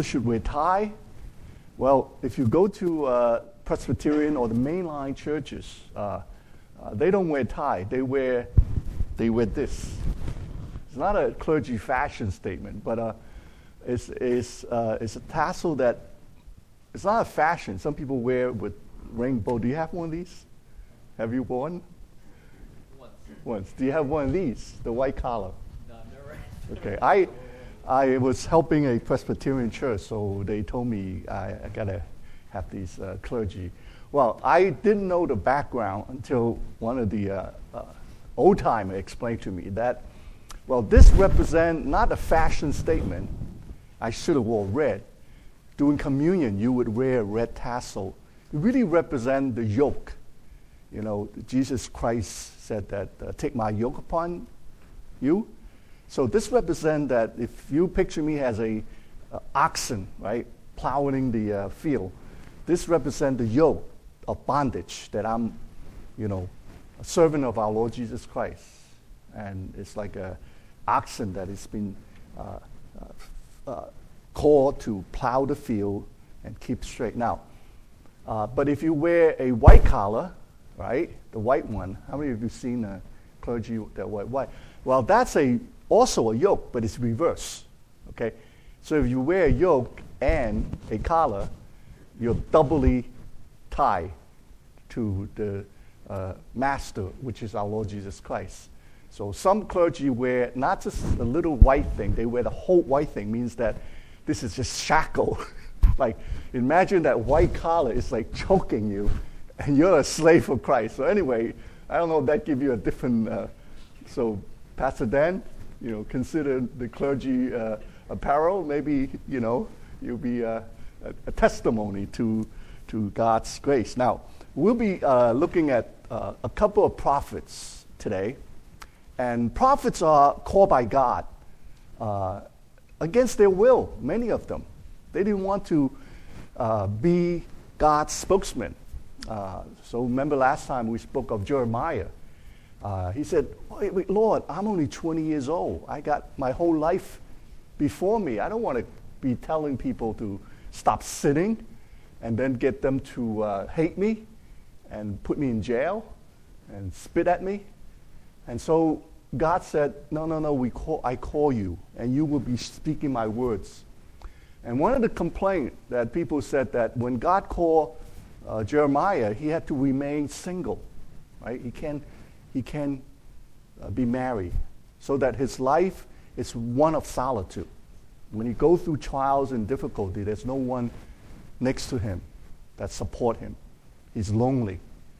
should wear tie. Well, if you go to Presbyterian or the mainline churches, they don't wear tie. They wear this. It's not a clergy fashion statement, but it's a tassel that it's not a fashion. Some people wear with rainbow. Do you have one of these? Have you worn? Once. Do you have one of these? The white collar. No, never. Okay. I was helping a Presbyterian church, so they told me I gotta have these clergy. Well, I didn't know the background until one of the old timer explained to me that, well, this represents not a fashion statement. I should have worn red. During communion, you would wear a red tassel. It really represents the yoke. You know, Jesus Christ said that, take my yoke upon you. So this represents that if you picture me as a oxen, right, plowing the field, this represents the yoke of bondage that I'm, a servant of our Lord Jesus Christ. And it's like a oxen that has been called to plow the field and keep straight. Now, but if you wear a white collar, right, the white one, how many of you seen a clergy that wear white? Well, that's also a yoke, but it's reverse, okay? So if you wear a yoke and a collar, you're doubly tied to the master, which is our Lord Jesus Christ. So some clergy wear not just a little white thing, they wear the whole white thing, means that this is just shackle. Like, imagine that white collar is like choking you, and you're a slave for Christ. So anyway, I don't know if that gives you a different, so Pastor Dan, consider the clergy apparel. Maybe, you'll be a testimony to God's grace. Now, we'll be looking at a couple of prophets today. And prophets are called by God against their will, many of them. They didn't want to be God's spokesman. So remember last time we spoke of Jeremiah. He said, wait, Lord, I'm only 20 years old. I got my whole life before me. I don't want to be telling people to stop sinning and then get them to hate me and put me in jail and spit at me. And so God said, no, I call you, and you will be speaking my words. And one of the complaints that people said that when God called Jeremiah, he had to remain single, right? He can't be married, so that his life is one of solitude. When he goes through trials and difficulty, there's no one next to him that support him. He's lonely.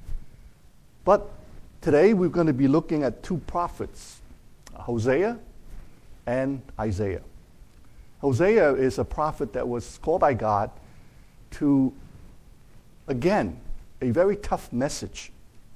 But today we're going to be looking at two prophets, Hosea and Isaiah. Hosea is a prophet that was called by God to, again, a very tough message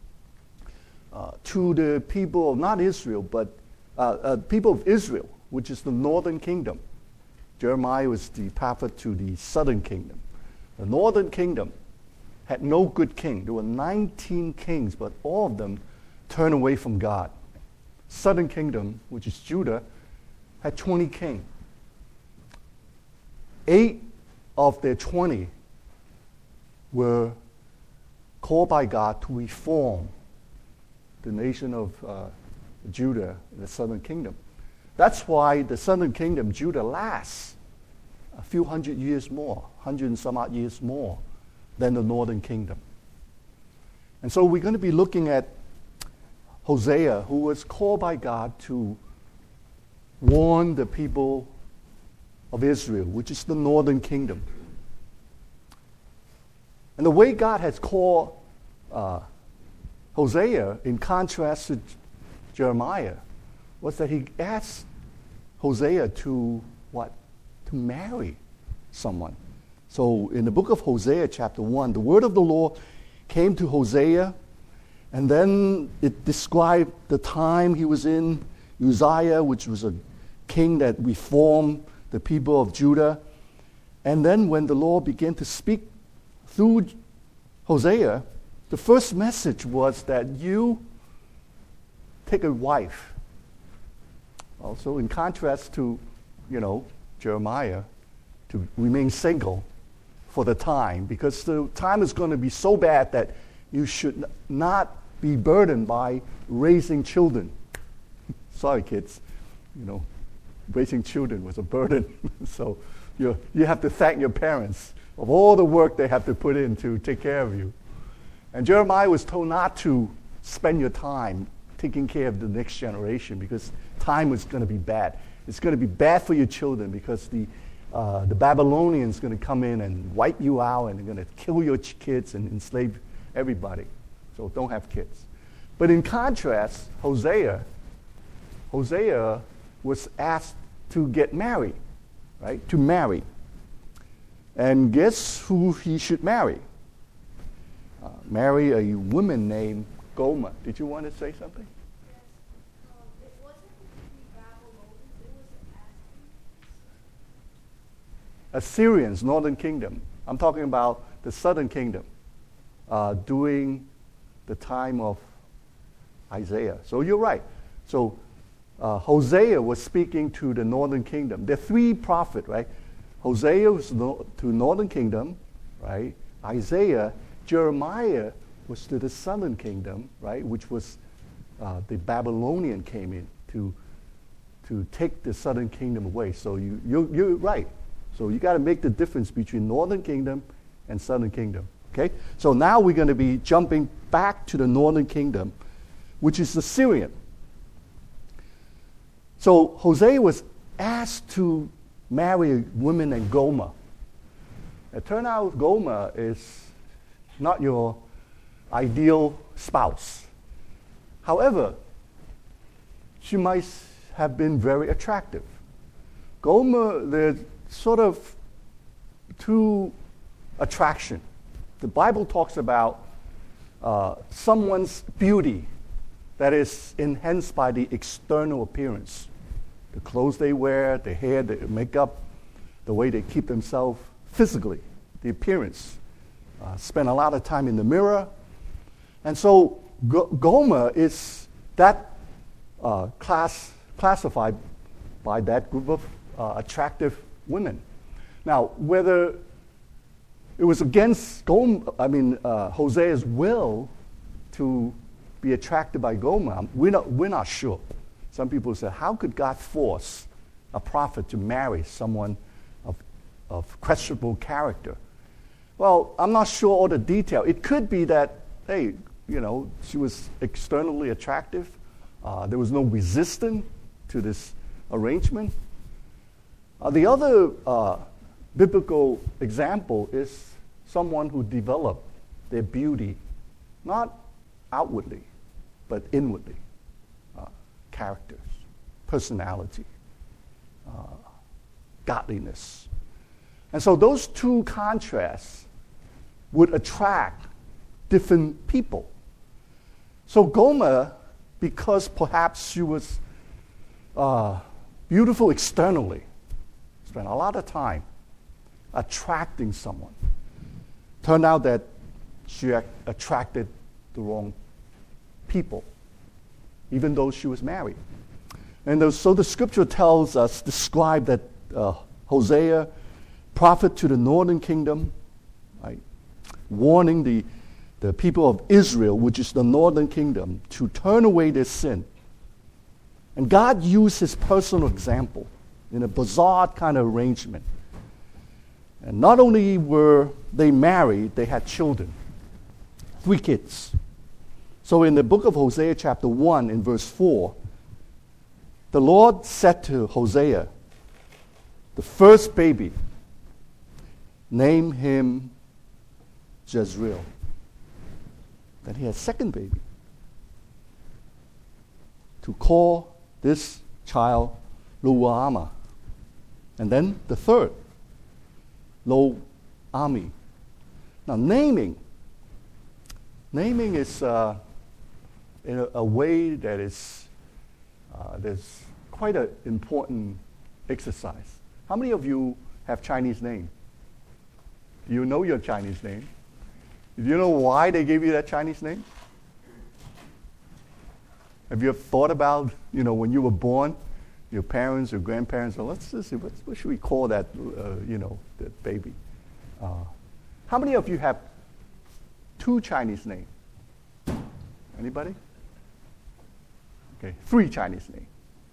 to the people of not Israel, but people of Israel, which is the northern kingdom. Jeremiah was the prophet to the southern kingdom. The northern kingdom had no good king. There were 19 kings, but all of them turned away from God. Southern kingdom, which is Judah, had 20 kings. 8 of their 20 were called by God to reform the nation of Judah, the southern kingdom. That's why the southern kingdom, Judah, lasts a few hundred years more, 100 and some odd years more than the northern kingdom. And so we're going to be looking at Hosea, who was called by God to warn the people of Israel, which is the northern kingdom. And the way God has called Hosea, in contrast to Jeremiah, was that he asked Hosea to what? To marry someone. So in the book of Hosea, chapter 1, the word of the Lord came to Hosea, and then it described the time he was in, Uzziah, which was a king that reformed the people of Judah. And then when the Lord began to speak through Hosea, the first message was that you take a wife. Also in contrast to, Jeremiah, to remain single for the time, because the time is going to be so bad that you should not be burdened by raising children. Sorry, kids. Raising children was a burden. So you have to thank your parents of all the work they have to put in to take care of you. And Jeremiah was told not to spend your time taking care of the next generation, because time was going to be bad. It's going to be bad for your children, because the Babylonians are going to come in and wipe you out, and they're going to kill your kids and enslave everybody. So don't have kids. But in contrast, Hosea was asked to get married, right? To marry. And guess who he should marry? Marry a woman named Gomer. Did you want to say something? Yes. It wasn't the Babylonians, it was Assyrians, northern kingdom. I'm talking about the southern kingdom during the time of Isaiah. So you're right. So Hosea was speaking to the northern kingdom. There are three prophets, right? Hosea was to northern kingdom, right? Isaiah, Jeremiah was to the southern kingdom, right? Which was the Babylonian came in to take the southern kingdom away. So you're right. So you got to make the difference between northern kingdom and southern kingdom. Okay? So now we're going to be jumping back to the northern kingdom, which is the Syrian. So Hosea was asked to marry a woman named Gomer. It turned out Gomer is not your ideal spouse. However, she might have been very attractive. Gomer, there's sort of two attraction. The Bible talks about someone's beauty that is enhanced by the external appearance. The clothes they wear, the hair, the makeup, the way they keep themselves physically, the appearance. Spend a lot of time in the mirror. And so Gomer is that classified by that group of attractive women. Now, whether it was against Hosea's will to be attracted by Gomer, we're not sure. Some people say, how could God force a prophet to marry someone of questionable character? Well, I'm not sure all the detail. It could be that, hey, she was externally attractive. There was no resistance to this arrangement. The other biblical example is someone who developed their beauty, not outwardly, but inwardly. Characters, personality, godliness. And so those two contrasts would attract different people. So Gomer, because perhaps she was beautiful externally, spent a lot of time attracting someone. Turned out that she attracted the wrong people, even though she was married. And so the scripture describe that Hosea, prophet to the northern kingdom, right, warning the people of Israel, which is the northern kingdom, to turn away their sin. And God used his personal example in a bizarre kind of arrangement. And not only were they married, they had children. 3 kids. So in the book of Hosea chapter 1 in verse 4, the Lord said to Hosea, the first baby, name him Jezreel. Then he had a second baby, to call this child Lo-ammi. And then the third, Lo-ammi. Now naming is in a way that is there's quite an important exercise. How many of you have Chinese name? Do you know your Chinese name? Do you know why they gave you that Chinese name? Have you ever thought about, when you were born, your parents, your grandparents, or let's just see, what should we call that, that baby? How many of you have two Chinese names? Anybody? Okay, three Chinese names.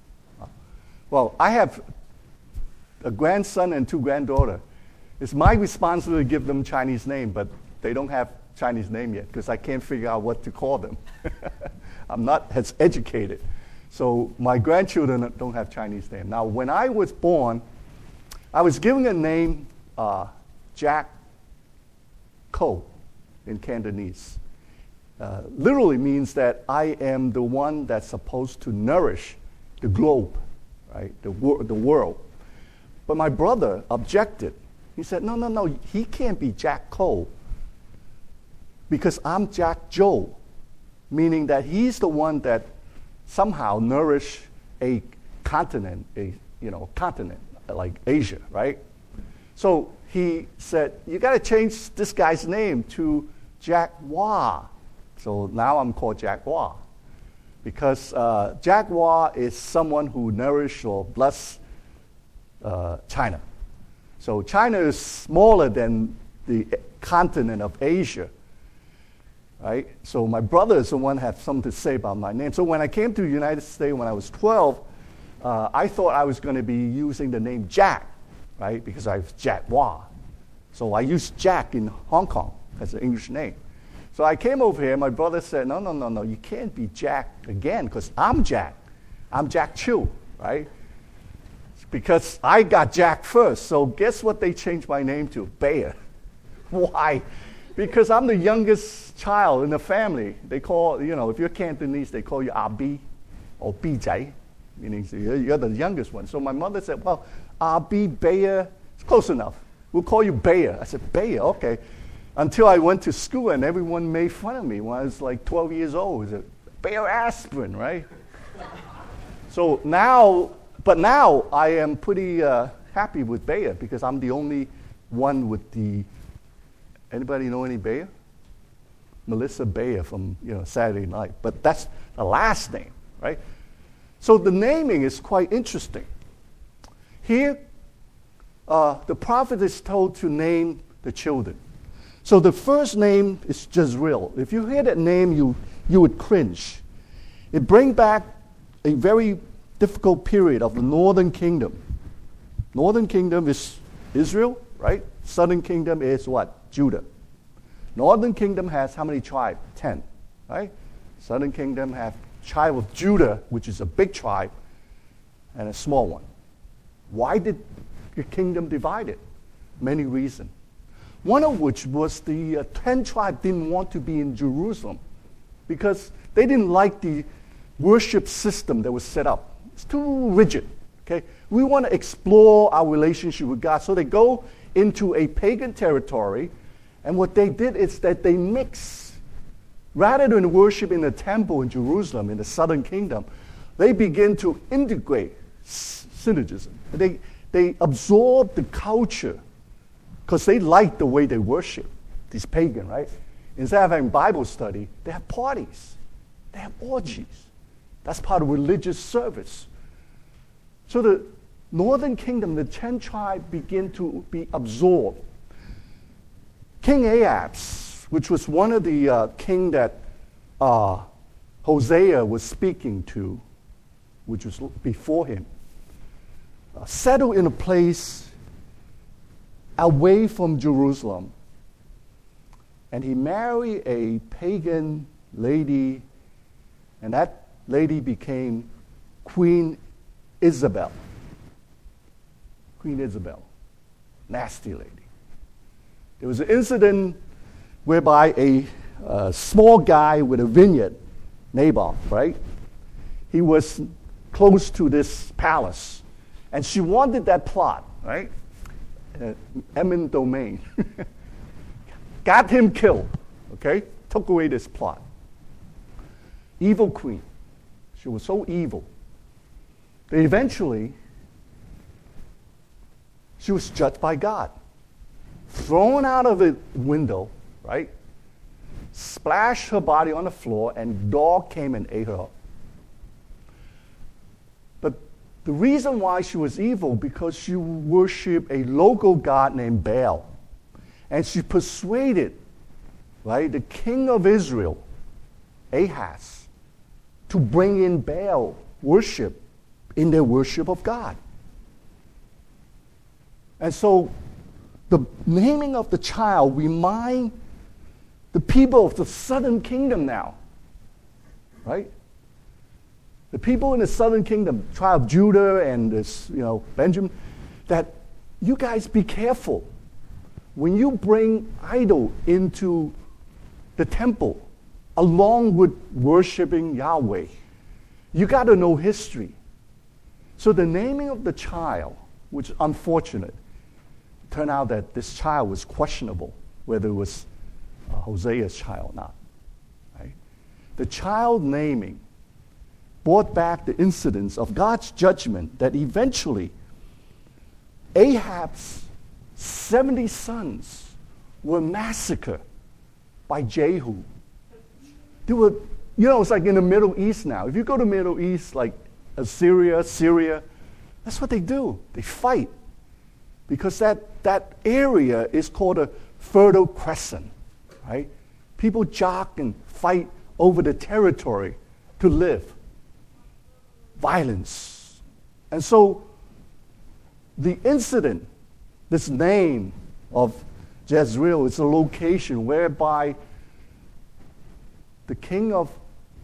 Well, I have a grandson and two granddaughters. It's my responsibility to give them Chinese name, but they don't have Chinese name yet because I can't figure out what to call them. I'm not as educated. So my grandchildren don't have Chinese name. Now, when I was born, I was given a name, Jack Ko in Cantonese. Literally means that I am the one that's supposed to nourish the globe, right? The world. But my brother objected. He said, no, he can't be Jack Ko because I'm Jack Joe, meaning that he's the one that somehow nourish a continent, continent like Asia, right? So he said, you got to change this guy's name to Jack Wah. So now I'm called Jack Wah because Jack Wah is someone who nourish or bless China. So China is smaller than the continent of Asia, right? So my brother is the one who has something to say about my name. So when I came to the United States when I was 12, I thought I was going to be using the name Jack, right? Because I was Jack Wah. So I used Jack in Hong Kong as an English name. So I came over here, my brother said, no, you can't be Jack again because I'm Jack. I'm Jack Chiu, right? Because I got Jack first. So guess what they changed my name to? Bear. Why? Because I'm the youngest child in the family. They call, if you're Cantonese, they call you Abi or Bijai, meaning you're the youngest one. So my mother said, well, Abi, Bear, it's close enough. We'll call you Bear. I said, Bear, okay. Until I went to school and everyone made fun of me when I was like 12 years old. It's a Bear Aspirin, right? So now I am pretty happy with Bear because I'm the only one with the, anybody know any Bear? Melissa Bear from Saturday Night. But that's the last name, right? So the naming is quite interesting. Here, the prophet is told to name the children. So the first name is Jezreel. If you hear that name, you would cringe. It brings back a very difficult period of the northern kingdom. Northern kingdom is Israel, right? Southern kingdom is what? Judah. Northern kingdom has how many tribes? 10, right? Southern kingdom has tribe of Judah, which is a big tribe, and a small one. Why did the kingdom divided? Many reasons. One of which was the 10 tribes didn't want to be in Jerusalem because they didn't like the worship system that was set up. It's too rigid. Okay, we want to explore our relationship with God. So they go into a pagan territory, and what they did is that they mix. Rather than worship in the temple in Jerusalem, in the southern kingdom, they begin to integrate synergism. They absorb the culture because they like the way they worship, these pagan, right? Instead of having Bible study, they have parties. They have orgies. That's part of religious service. So the northern kingdom, the 10 tribes begin to be absorbed. King Ahab, which was one of the king that Hosea was speaking to, which was before him, settled in a place away from Jerusalem. And he married a pagan lady, and that lady became Queen Isabel. Queen Isabel. Nasty lady. There was an incident whereby a small guy with a vineyard, Naboth, right? He was close to this palace, and she wanted that plot, right? Eminent domain. Got him killed, okay? Took away this plot. Evil queen. She was so evil. That eventually, she was judged by God. Thrown out of a window, right? Splashed her body on the floor, and dog came and ate her up. But The reason why she was evil, because she worshiped a local god named Baal. And she persuaded, right, the king of Israel, Ahaz, to bring in Baal worship in their worship of God. And so the naming of the child remind the people of the southern kingdom now, right? The people in the southern kingdom, tribe of Judah and this, Benjamin, that you guys be careful. When you bring idol into the temple, along with worshiping Yahweh, you got to know history. So the naming of the child, which is unfortunate, turned out that this child was questionable, whether it was Hosea's child or not. Right? The child naming brought back the incidents of God's judgment that eventually Ahab's 70 sons were massacred by Jehu. They were, it's like in the Middle East now. If you go to Middle East, like Assyria, Syria, that's what they do. They fight. Because that area is called a Fertile Crescent, right? People jock and fight over the territory to live. Violence. And so the incident, this name of Jezreel, is a location whereby the king of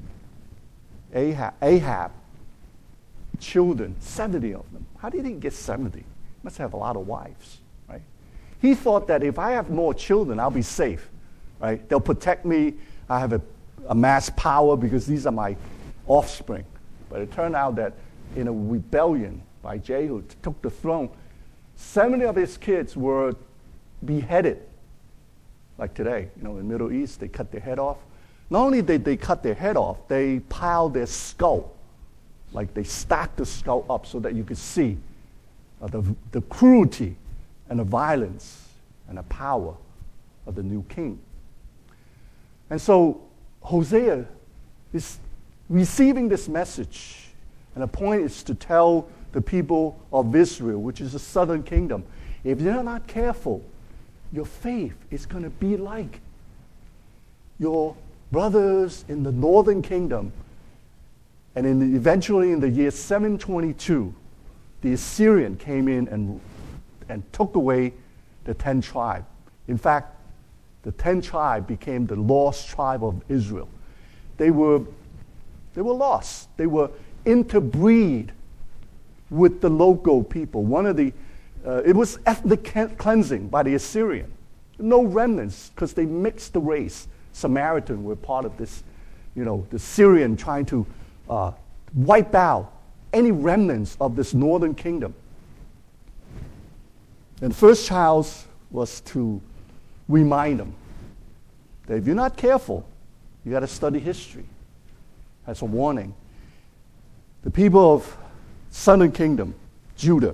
Ahab, children, 70 of them. How did he get 70? He must have a lot of wives, right? He thought that if I have more children, I'll be safe, right? They'll protect me. I have a mass power because these are my offspring. But it turned out that in a rebellion by Jehu, took the throne, 70 of his kids were beheaded. Like today, in the Middle East, they cut their head off. Not only did they cut their head off, they piled their skull. Like they stacked the skull up so that you could see the cruelty and the violence and the power of the new king. And so Hosea is receiving this message, and the point is to tell the people of Israel, which is the southern kingdom, if you're not careful, your faith is going to be like your brothers in the northern kingdom. And eventually in the year 722, the Assyrian came in and took away the 10 tribes. In fact, the 10 tribes became the lost tribe of Israel. They were lost. They were interbreed with the local people. It was ethnic cleansing by the Assyrian. No remnants, because they mixed the race. Samaritan were part of this, the Syrian trying to wipe out any remnants of this northern kingdom. And the first child was to remind them that if you're not careful, you got to study history. That's a warning. The people of southern kingdom, Judah,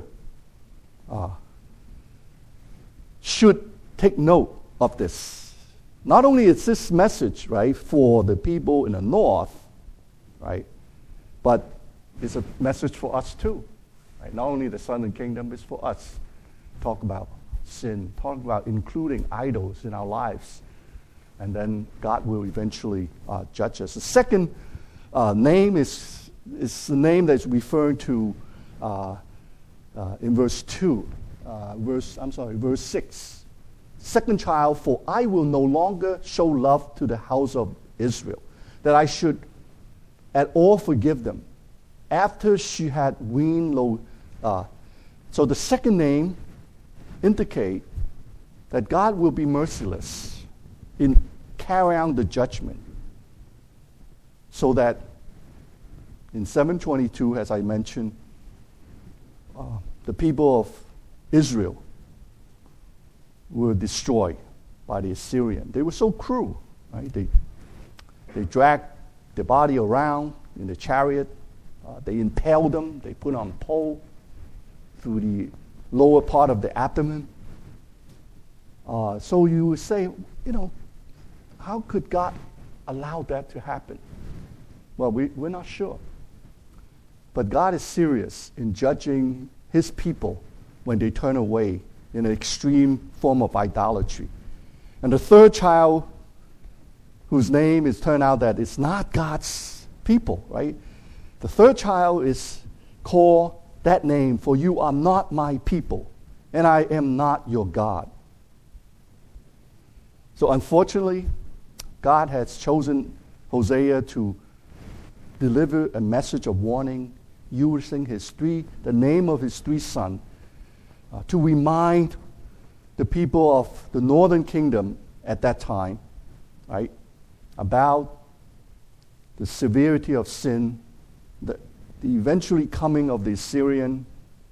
should take note of this. Not only is this message, right, for the people in the north, right, but it's a message for us too. Right? Not only the southern kingdom, it's for us. Talk about sin, talk about including idols in our lives. And then God will eventually judge us. The second name is the name that's referring to in verse 6. Second child, for I will no longer show love to the house of Israel, that I should at all forgive them, after she had weaned low. So the second name indicate that God will be merciless in carrying out the judgment, so that in 722, as I mentioned, the people of Israel were destroyed by the Assyrian. They were so cruel, right? They dragged the body around in the chariot. They impaled them. They put on a pole through the lower part of the abdomen. So you would say, how could God allow that to happen? Well, we're not sure. But God is serious in judging his people when they turn away in an extreme form of idolatry. And the third child, whose name is turned out that it's not God's people, right? The third child is called that name, for you are not my people, and I am not your God. So unfortunately, God has chosen Hosea to deliver a message of warning using the name of his three sons to remind the people of the northern kingdom at that time, right, about the severity of sin, the eventually coming of the Assyrian.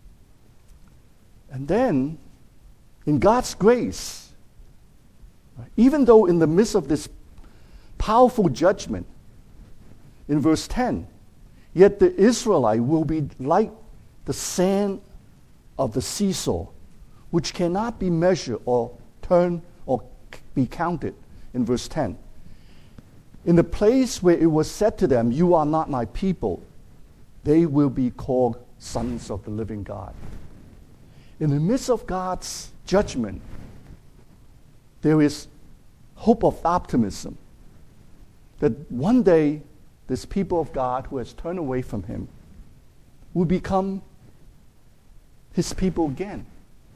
And then, in God's grace, right, even though in the midst of this powerful judgment, in verse 10, yet the Israelite will be like the sand of the seashore, which cannot be measured or turned or be counted, in verse 10. In the place where it was said to them, you are not my people, they will be called sons of the living God. In the midst of God's judgment, there is hope of optimism that one day this people of God who has turned away from him will become his people again.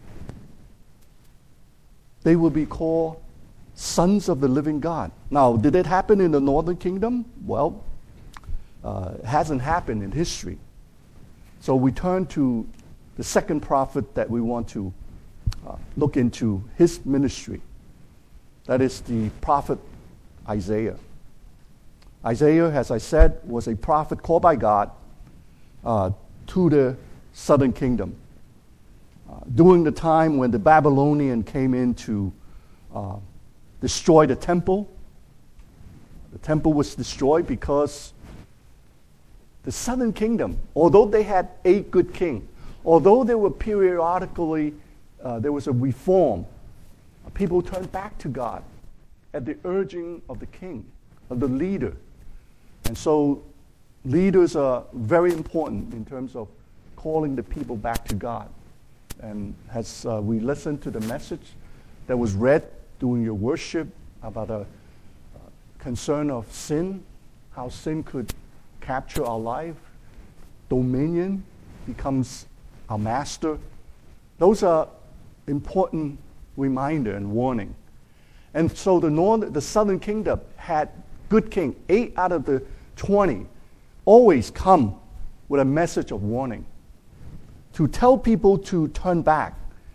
They will be called sons of the living God. Now, did it happen in the northern kingdom? Well, it hasn't happened in history. So we turn to the second prophet that we want to look into his ministry. That is the prophet Isaiah. Isaiah, as I said, was a prophet called by God to the southern kingdom. During the time when the Babylonian came in to destroy the temple was destroyed because the southern kingdom, although they had a good king, although there were periodically, there was a reform, people turned back to God at the urging of the king, of the leader. And so leaders are very important in terms of calling the people back to God. And as we listened to the message that was read during your worship about a concern of sin, how sin could capture our life, dominion becomes our master. Those are important reminder and warning. And so the southern kingdom had good king. 8 out of the 20 always come with a message of warning to tell people to turn back.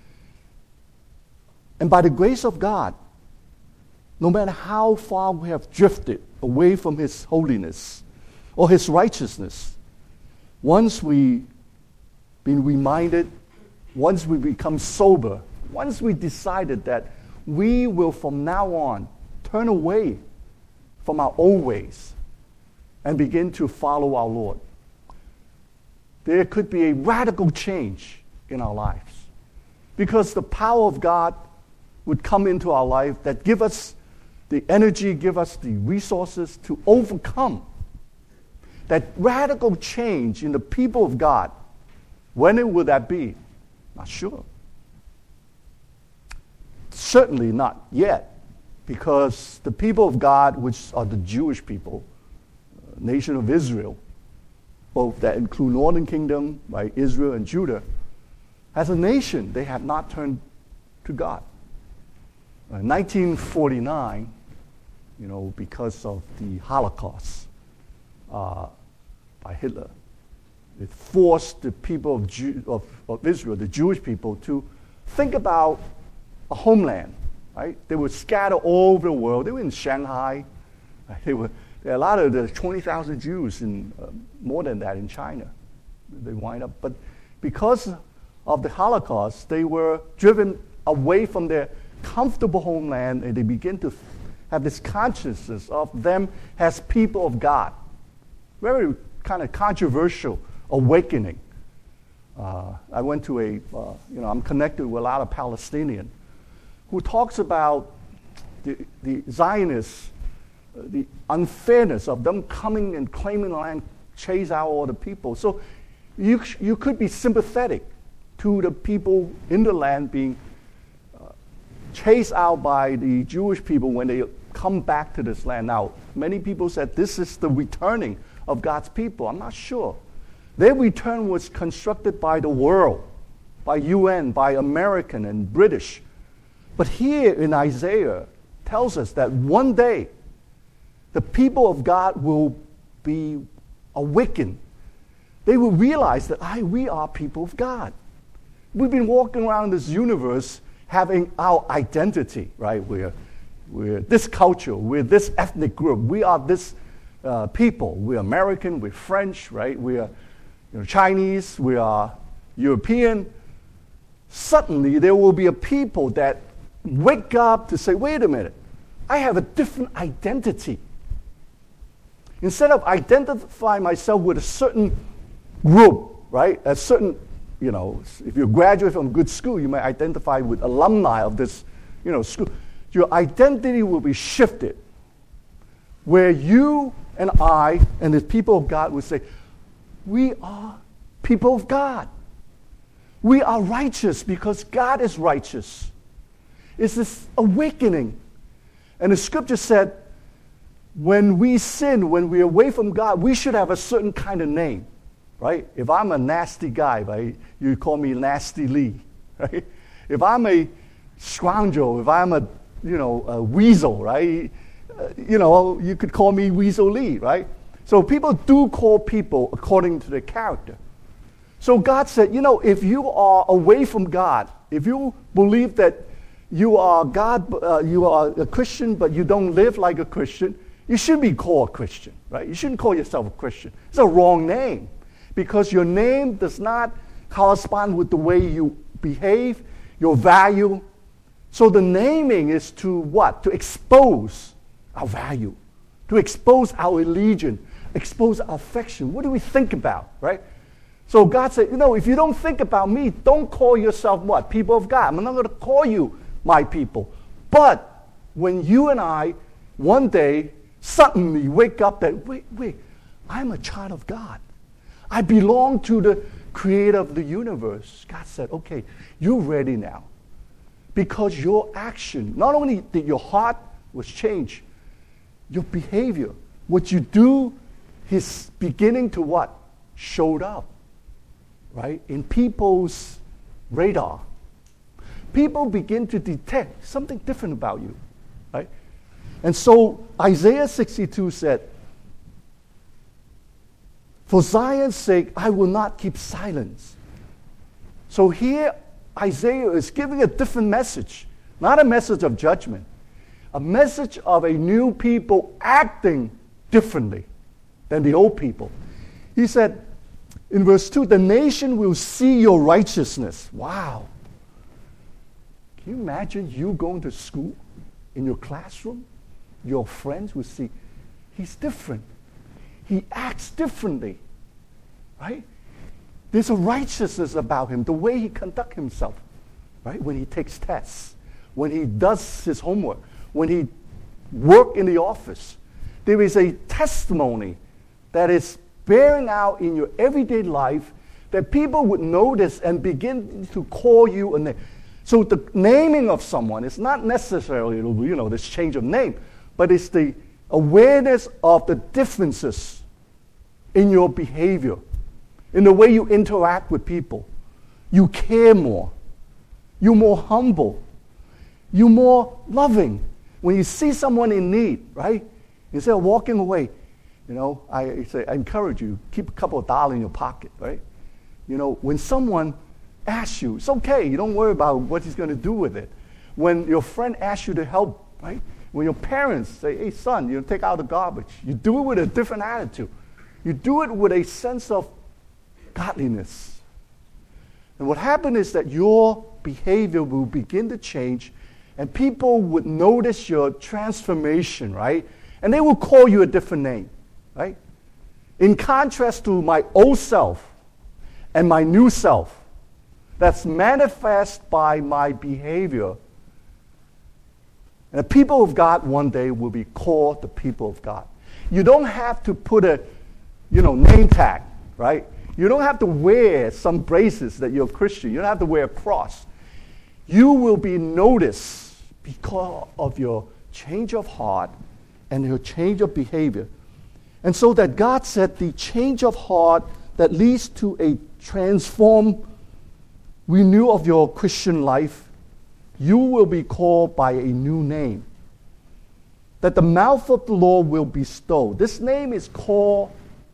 And by the grace of God, no matter how far we have drifted away from his holiness or his righteousness, once we've been reminded, once we become sober, once we decided that we will from now on turn away from our old ways and begin to follow our Lord, there could be a radical change in our lives. Because the power of God would come into our life that give us the energy, give us the resources to overcome that radical change in the people of God. When will that be? Not sure. Certainly not yet, because the people of God, which are the Jewish people, nation of Israel, both that include northern kingdom, right, Israel and Judah, as a nation, they have not turned to God. In 1949, because of the Holocaust by Hitler, it forced the people of Israel, the Jewish people, to think about a homeland. Right? They were scattered all over the world. They were in Shanghai. There are a lot of the 20,000 Jews in more than that in China. They wind up, but because of the Holocaust, they were driven away from their comfortable homeland, and they begin to have this consciousness of them as people of God. Very kind of controversial awakening. I went to I'm connected with a lot of Palestinians who talks about the Zionists, the unfairness of them coming and claiming the land, chase out all the people. So you could be sympathetic to the people in the land being chased out by the Jewish people when they come back to this land. Now, many people said this is the returning of God's people. I'm not sure. Their return was constructed by the world, by UN, by American and British. But here in Isaiah tells us that one day the people of God will be awakened. They will realize that we are people of God. We've been walking around this universe having our identity, right? We're this culture, we're this ethnic group, we are this people. We're American, we're French, right? We are Chinese, we are European. Suddenly there will be a people that wake up to say, wait a minute, I have a different identity. Instead of identifying myself with a certain group, right? A certain, if you graduate from good school, you might identify with alumni of this, school. Your identity will be shifted, where you and I and the people of God will say, we are people of God. We are righteous because God is righteous. It's this awakening. And the scripture said, when we sin, when we're away from God, we should have a certain kind of name, right? If I'm a nasty guy, right, you call me Nasty Lee, right? If I'm a scoundrel, if I'm a weasel, right? You could call me Weasel Lee, right? So people do call people according to their character. So God said, if you are away from God, if you believe that you are God, you are a Christian, but you don't live like a Christian, you shouldn't be called a Christian, right? You shouldn't call yourself a Christian. It's a wrong name because your name does not correspond with the way you behave, your value. So the naming is to what? To expose our value, to expose our allegiance, expose our affection. What do we think about, right? So God said, if you don't think about me, don't call yourself what? People of God. I'm not going to call you my people. But when you and I one day suddenly wake up that, wait, I'm a child of God. I belong to the creator of the universe. God said, okay, you're ready now. Because your action, not only did your heart was changed, your behavior, what you do is beginning to what? Showed up, right? In people's radar. People begin to detect something different about you, right? And so Isaiah 62 said, for Zion's sake, I will not keep silence. So here, Isaiah is giving a different message, not a message of judgment, a message of a new people acting differently than the old people. He said in verse 2, the nation will see your righteousness. Wow. Can you imagine you going to school, in your classroom, your friends will see, he's different. He acts differently, right? There's a righteousness about him, the way he conducts himself, right? When he takes tests, when he does his homework, when he works in the office. There is a testimony that is bearing out in your everyday life that people would notice and begin to call you a name. So the naming of someone is not necessarily, this change of name, but it's the awareness of the differences in your behavior, in the way you interact with people. You care more. You're more humble. You're more loving. When you see someone in need, right? Instead of walking away, I encourage you, keep a couple of dollars in your pocket, right? When someone asks you, it's okay. You don't worry about what he's going to do with it. When your friend asks you to help, right? When your parents say, hey, son, take out the garbage. You do it with a different attitude. You do it with a sense of godliness. And what happens is that your behavior will begin to change and people would notice your transformation, right? And they will call you a different name, right? In contrast to my old self and my new self, that's manifest by my behavior. And the people of God one day will be called the people of God. You don't have to put a, name tag, right? You don't have to wear some braces that you're a Christian. You don't have to wear a cross. You will be noticed because of your change of heart and your change of behavior. And so that God said the change of heart that leads to a transformed renewal of your Christian life, you will be called by a new name that the mouth of the Lord will bestow. This name is called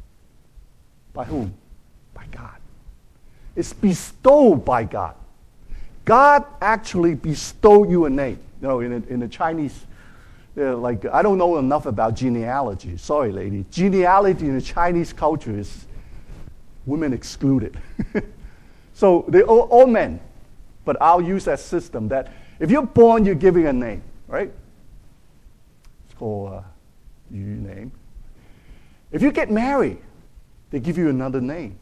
by whom? By God. It's bestowed by God. God actually bestowed you a name. You know, in the Chinese, like, I don't know enough about genealogy. Sorry, lady. Genealogy in the Chinese culture is women excluded. So they're all men. But I'll use that system that if you're born, you're giving a name, right? It's called your name. If you get married, they give you another name.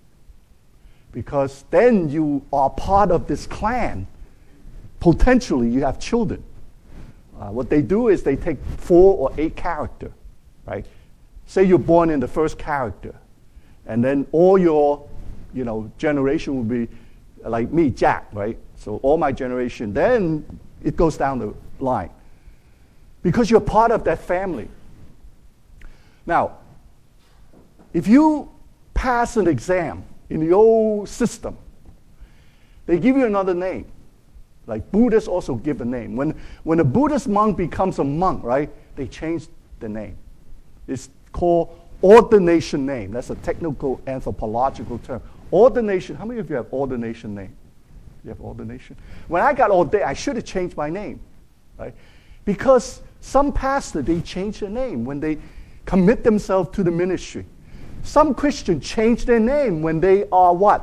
Because then you are part of this clan. Potentially, you have children. What they do is they take 4 or 8 characters, right? Say you're born in the first character, and then all your, generation will be like me, Jack, right? So all my generation, then it goes down the line. Because you're part of that family. Now, if you pass an exam in the old system, they give you another name. Like Buddhists also give a name. When a Buddhist monk becomes a monk, right, they change the name. It's called ordination name. That's a technical anthropological term. Ordination, how many of you have ordination name? You have ordination? When I got ordained, I should have changed my name, right? Because some pastors, they change their name when they commit themselves to the ministry. Some Christians change their name when they are what?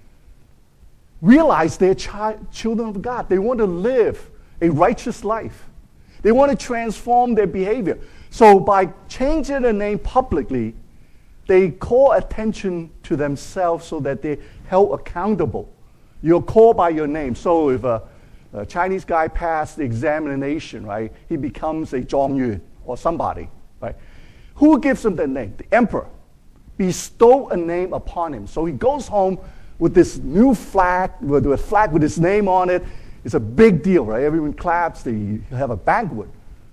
Realize they're children of God. They want to live a righteous life. They want to transform their behavior. So by changing their name publicly, they call attention to themselves so that they're held accountable. You're called by your name. So if a Chinese guy passed the examination, right, he becomes a Zhongyuan or somebody, right? Who gives him that name? The emperor. Bestow a name upon him. So he goes home with this new flag, with a flag with his name on it. It's a big deal, right? Everyone claps. They have a banquet.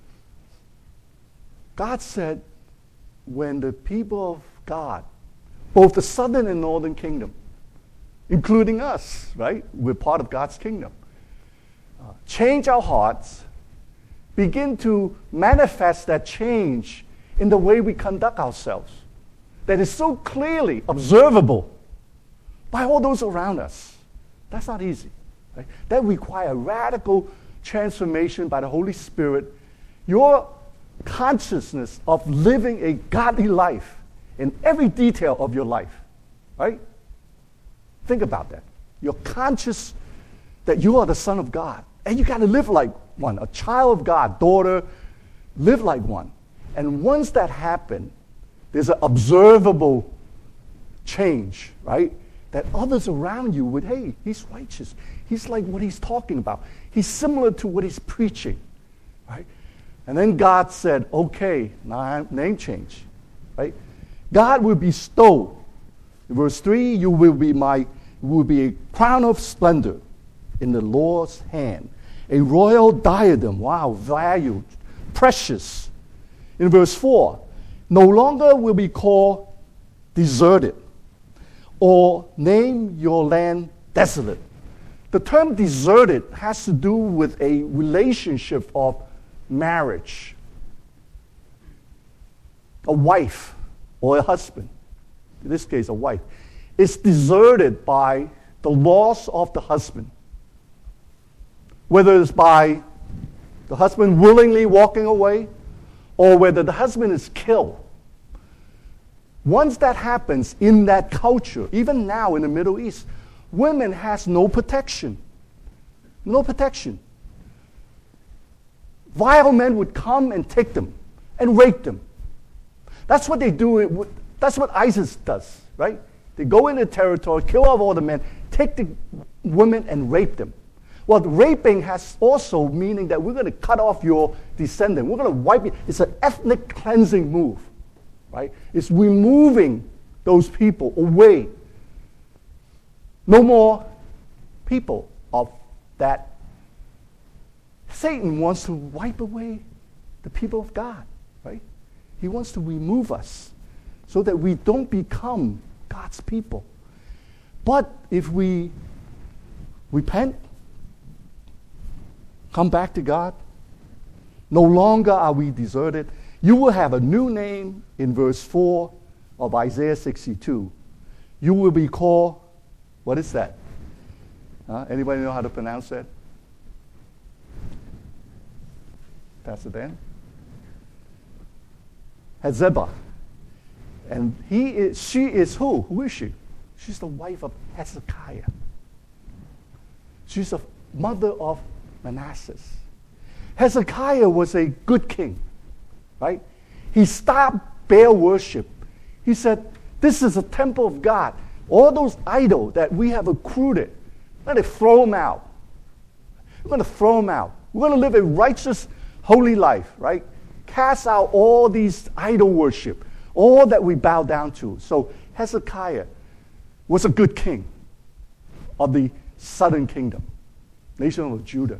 God said, when the people of God, both the southern and northern kingdom, including us, right? We're part of God's kingdom. Change our hearts, begin to manifest that change in the way we conduct ourselves. That is so clearly observable by all those around us. That's not easy. Right? That requires radical transformation by the Holy Spirit. Your consciousness of living a godly life in every detail of your life. Right? Think about that. You're conscious that you are the Son of God. And you got to live like one. A child of God, daughter, live like one. And once that happens, there's an observable change, right? That others around you would, hey, he's righteous. He's like what he's talking about. He's similar to what he's preaching, right? And then God said, okay, now name change, right? God will bestow. In verse 3, you will be a crown of splendor in the Lord's hand, a royal diadem, wow, valued, precious. In verse 4, no longer will be called deserted or name your land desolate. The term deserted has to do with a relationship of marriage. A wife or a husband, in this case a wife, is deserted by the loss of the husband. Whether it's by the husband willingly walking away or whether the husband is killed. Once that happens in that culture, even now in the Middle East, women has no protection. No protection. Vile men would come and take them and rape them. That's what they do. That's what ISIS does, right? They go into territory, kill off all the men, take the women and rape them. Well, raping has also meaning that we're going to cut off your descendant. We're going to wipe it. It's an ethnic cleansing move, right? It's removing those people away No more people of that. Satan wants to wipe away the people of God, right? He wants to remove us so that we don't become God's people. But if we repent, come back to God, no longer are we deserted. You will have a new name in verse 4 of Isaiah 62. You will be called, what is that? Anybody know how to pronounce that? Pastor Dan? Hezekiah. And she is who? Who is she? She's the wife of Hezekiah. She's the mother of Manasseh. Hezekiah was a good king, right? He stopped Baal worship. He said, this is a temple of God. All those idols that we have accrued, let it throw them out. We're going to throw them out. We're going to live a righteous, holy life, right? Cast out all these idol worship, all that we bow down to. So Hezekiah was a good king of the southern kingdom, nation of Judah.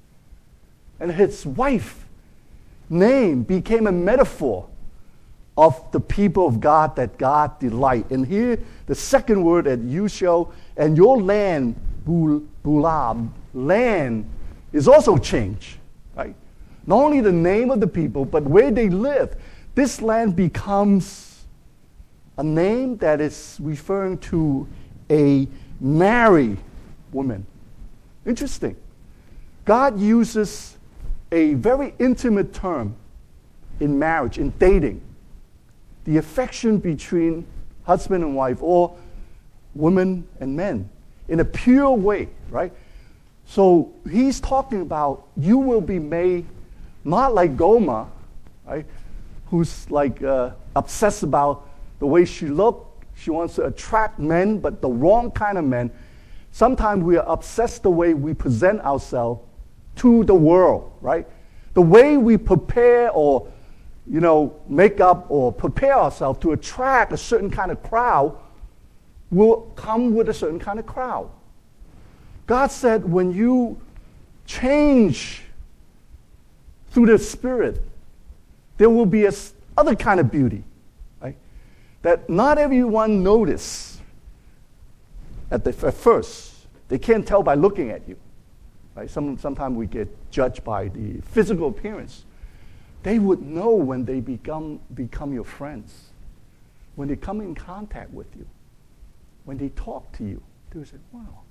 And his wife name became a metaphor of the people of God that God delight. And here, the second word that you shall, and your land, Bulab, land, is also changed, right? Not only the name of the people, but where they live. This land becomes a name that is referring to a married woman. Interesting. God uses a very intimate term in marriage, in dating. The affection between husband and wife, or women and men, in a pure way, right? So he's talking about you will be made not like Gomer, right? Who's like obsessed about the way she looks. She wants to attract men, but the wrong kind of men. Sometimes we are obsessed the way we present ourselves to the world, right? The way we prepare or, make up or prepare ourselves to attract a certain kind of crowd will come with a certain kind of crowd. God said when you change through the Spirit, there will be other kind of beauty, right? That not everyone notice at first. They can't tell by looking at you. Right? Sometimes we get judged by the physical appearance. They would know when they become your friends, when they come in contact with you, when they talk to you. They would say, wow,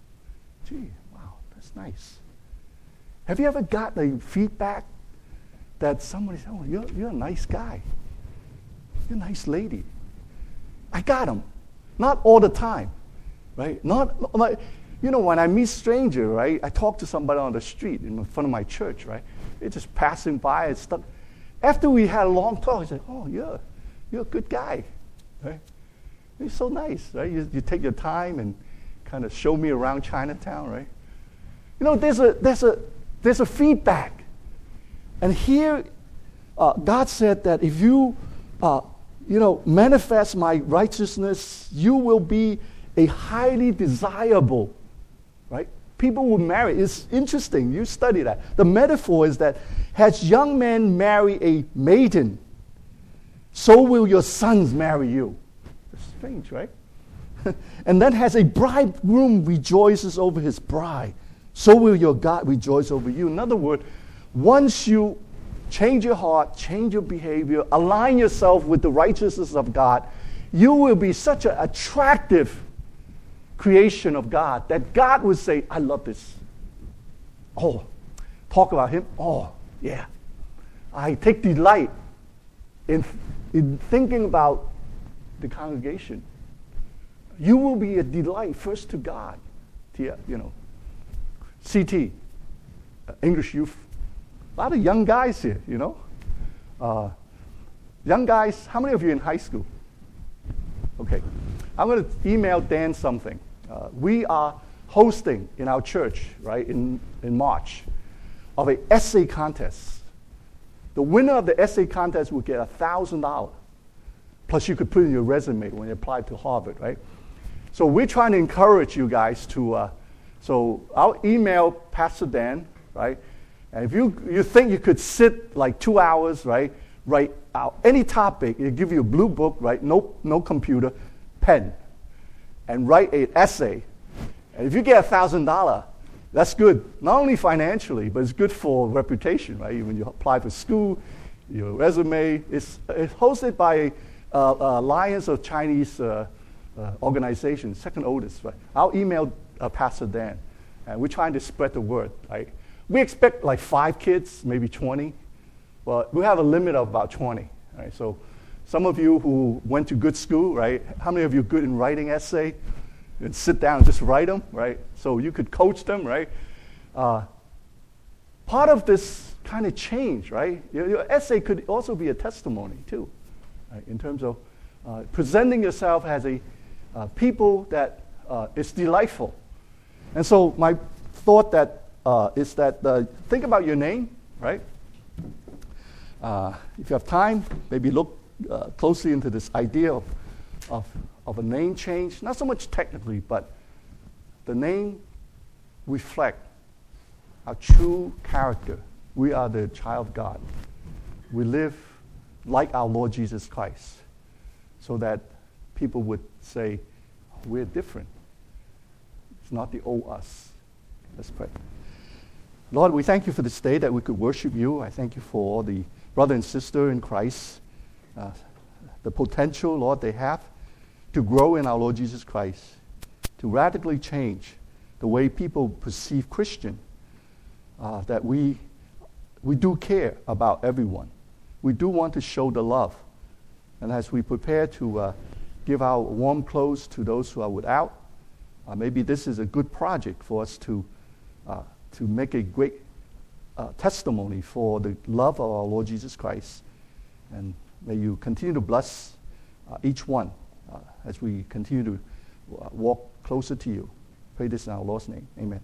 that's nice. Have you ever gotten a feedback that somebody said, oh, you're a nice guy. You're a nice lady. I got them. Not all the time, right? Not like, when I meet stranger, right? I talk to somebody on the street in front of my church, right? They're just passing by and stuff. After we had a long talk, I said, oh, you're a good guy, right? You're so nice, right? You take your time and kind of show me around Chinatown, right? There's a feedback. And here, God said that if you, manifest my righteousness, you will be a highly desirable, right? People will marry. It's interesting. You study that. The metaphor is that as young men marry a maiden, so will your sons marry you. It's strange, right? And then as a bridegroom rejoices over his bride, so will your God rejoice over you. In other words, once you change your heart, change your behavior, align yourself with the righteousness of God, you will be such an attractive creation of God that God would say, I love this. Oh, talk about him. Oh, yeah. I take delight in thinking about the congregation. You will be a delight first to God. CT, English youth. A lot of young guys here, young guys, how many of you in high school? Okay. I'm going to email Dan something. We are hosting in our church, right, in March, of an essay contest. The winner of the essay contest will get $1,000. Plus you could put in your resume when you apply to Harvard, right? So we're trying to encourage you guys to, so I'll email Pastor Dan, right? And if you think you could sit like 2 hours, right, write out any topic, he'll give you a blue book, right, no computer, pen, and write an essay. And if you get $1,000, that's good, not only financially, but it's good for reputation, right? When you apply for school, your resume, it's hosted by Alliance of Chinese organization, second oldest, right? I'll email Pastor Dan, and we're trying to spread the word, right? We expect like 5 kids, maybe 20. Well, we have a limit of about 20, right? So some of you who went to good school, right? How many of you are good in writing essay? And sit down and just write them, right? So you could coach them, right? Part of this kind of change, right? Your essay could also be a testimony too, right? In terms of presenting yourself as a people that is delightful. And so my thought that is that think about your name, right? If you have time, maybe look closely into this idea of a name change, not so much technically, but the name reflects our true character. We are the child of God. We live like our Lord Jesus Christ, so that people would say, we're different. It's not the old us. Let's pray. Lord, we thank you for this day that we could worship you. I thank you for all the brother and sister in Christ, the potential, Lord, they have to grow in our Lord Jesus Christ, to radically change the way people perceive Christian, that we do care about everyone. We do want to show the love. And as we prepare to give our warm clothes to those who are without, maybe this is a good project for us to make a great testimony for the love of our Lord Jesus Christ. And may you continue to bless each one as we continue to walk closer to you. Pray this in our Lord's name. Amen.